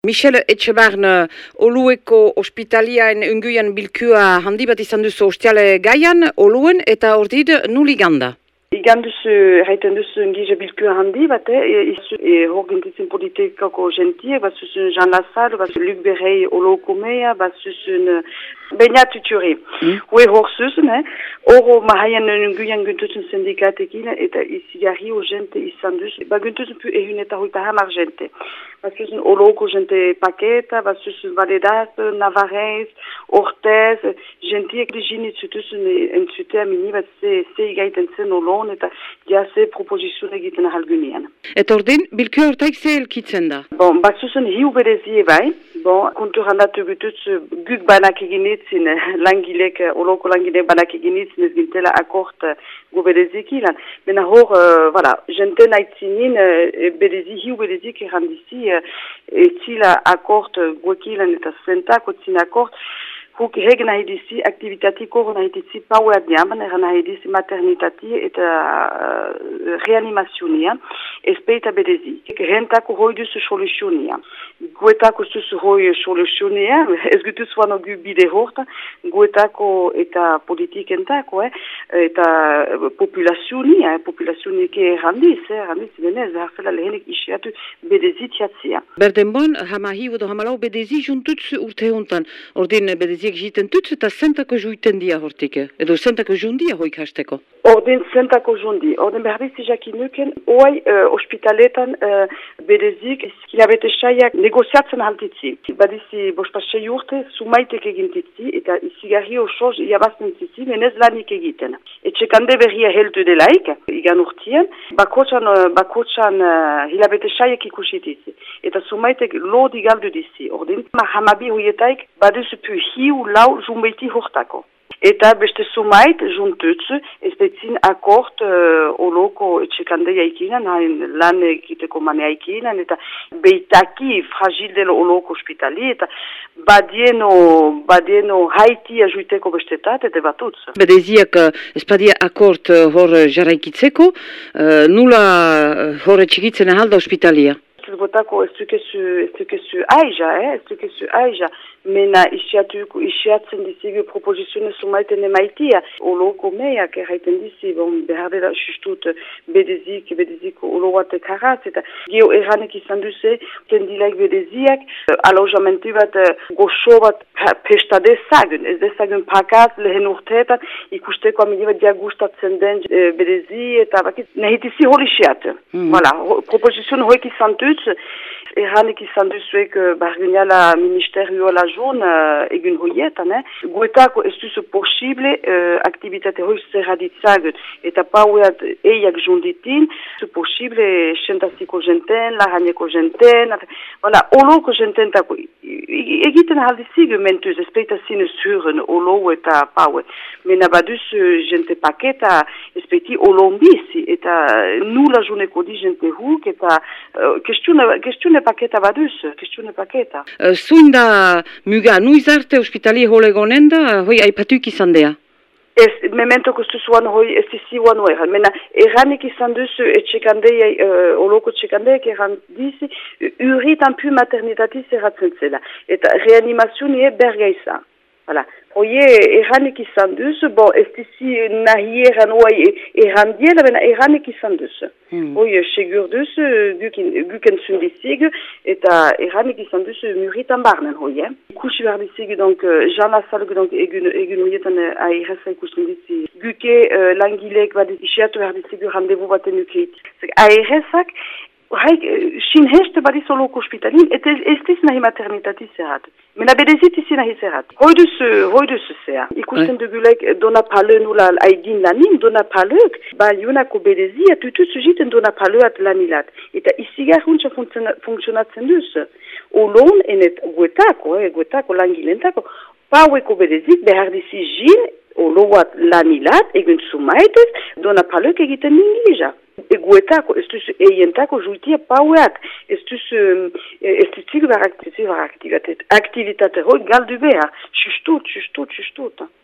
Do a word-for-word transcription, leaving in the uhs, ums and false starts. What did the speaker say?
Michel Etxebarn, Olueko ospitaliaen unguian bilkua handi bat izan duzu ostiale gaian, Oluen eta ordid nuliganda. Igan duzu, erraiten duzu ungize bilkua handi bat, izu hor gintitzen politikako gentie, bat zuzun Jean Lassalle, bat zuzun Luc Berrey Oloko mea, bat zuzun Beñat Tuturi. Hue hor zuzun, hor mahaian unguian gintutzen sindikatekin, eta izigarri o gente izan duzu, bat gintutzen pu ehun eta hoita hamar gente. Bat zuzun Oloko gente paketa, bat zuzun Valedat, Navarrez, Ortez, gentiek de jinitzutuzun entzutea mini bat ze igaiten zen olon, eta jase proposizioa egiten ahalgunean. Eta ordin, bilkua hortaik ze elkitzen da? Bon, bat zuzun hiu berezie bai, bon, konturandatu gututz guk banak eginitzin, langilek, oloko langilek banak eginitzin ez gintela akort goberezik ilan. Mena hor, uh, voilà, jente naitzinin, uh, berezi, hiu berezik errandizi, uh, etzila akort guekilan eta zentak, otzin akort, Huk heg nahi dizi, aktivitatiko nahi dizi pauat diaman, eran nahi dizi maternitati eta uh, reanimazionia, espeita berezi. Rentako hoi duzu soluzionia. Guetako zuzu hoi soluzionia, ez gutuz wano gu bide horta, guetako eta politikentako, eh, eta populazionia, eh, populazionike errandiz, eh, errandiz benez, hartzela lehenik isiatu berezi tiatzia. Berdenbon, hama hiu edo hamalau berezi juntutz urte hontan, ordin berezi egiten tutz eta zentako juiten dia hortik, edo zentako jundia hoik hasteko. Orden zentako jundi, orden berriz jakinuken, oai uh, ospitaletan uh, berezik, hilabete saiak negoziatzen haltitzi. Badizi bospasei urte, sumaitek egintitzi, eta izigarri osoz iabazten zizi, menez lanik egiten. Etxekande berria heldu delaik, igan urtien, bakotxan, bakotxan uh, hilabete saiak ikusitizi. Eta sumaitek lodi galdu dizi, orden, hamabi huietaik, baduzu pu hiu lau jumbeiti hortako. Eta beste sumait, juntutzu, ez betzin akort uh, oloko etxekande jaikinan, lan egiteko mane jaikinan, eta beitaki fragil delo oloko ospitali, eta badieno, badieno haiti ajuiteko bestetat, eta batutz. Bedeziak espadia akort hor jarraikitzeko, uh, nula hor etxikitzen ahalda ospitalia? Gotako ez dukezu, ez dukezu aija, eh? ez dukezu aija, mena isiatuko, isiatzen dizigu proposiziones sumaiten emaitia, oloko meiak erraiten dizi, bon, behar dela justut bedezik, bedezik oloate karatz, eta geo erranek izan duze, kendilaik bedeziak, alojamentu bat, goxo bat pesta dezagun, ez dezagun pakaz lehen urteetan, ikusteko amili bat diagustatzen den bedezi, eta bakit, nahitizi hori isiat. Mm. Voilà, proposizion hoik izan dut, erranek izan duzuek barguniala ministerioa la joan uh, egun hoietan, eh? Guetako ez duzu posible uh, aktivitate hoi zerraditzagun, eta paueat eiak jonditin, zu posible xentaziko jenten, lahaneko jenten, voilà, oloko jenten tako, egiten haldizigu mentuz, espeita zine zuren, olo eta paue, mena baduz jente paketa, espeiti olombizi, eta nula joneko di jente huk, eta uh, kestiune paketa baduz, kestiune paketa. Uh, Zuinda muga, nuiz arte ospitali holegonen da, hoi aipatuk izan dea? Ez, memento kostuz uan hoi, ez izi uan hoi, mena erranik izan duzu etxekandei, uh, oloko etxekandeek erran dizi, urritan pu maternitatiz erratzen zela, eta reanimazionie berga izan. Voilà. Oie, erranik izan duzu, bon, ez dizi nahi erran oai erran diela, bena erranik izan duzu. Hmm. Oie, segur duzu, guken zundizigu, eta erranik izan duzu muritan barnen, oie. Ikusi behar dizigu, donc, Jean Lassalle, donc, egun, egun horietan ahirreza ikusten dizi. Guke uh, langilek, badez, isiatu behar dizigu randevu baten ukeit. Ahirrezak, haik, sin heste badiz oloko ospitalin, eta ez diz nahi maternitatiz zerrat. Mena bedezit izi nahi zerrat. Hoi duzu, hoi duzu zera. Ikusten eh? dugulek dona pale nula aidin lanin, dona palek, ba yunako bedezi, atutu zujiten dona paleat lanilat. Eta izi garruntza funtzionatzen duzu. Olon, enet guetako, eh, guetako langilentako, paueko bedezik behar dizi jin, oloat lanilat, egun sumaitez, dona palek egiten ningija. Eguetako, ez duzu eientako juitia paueak, ez duzu, ez duzu behar aktivitate hoi galdu behar, justut, justut, justut.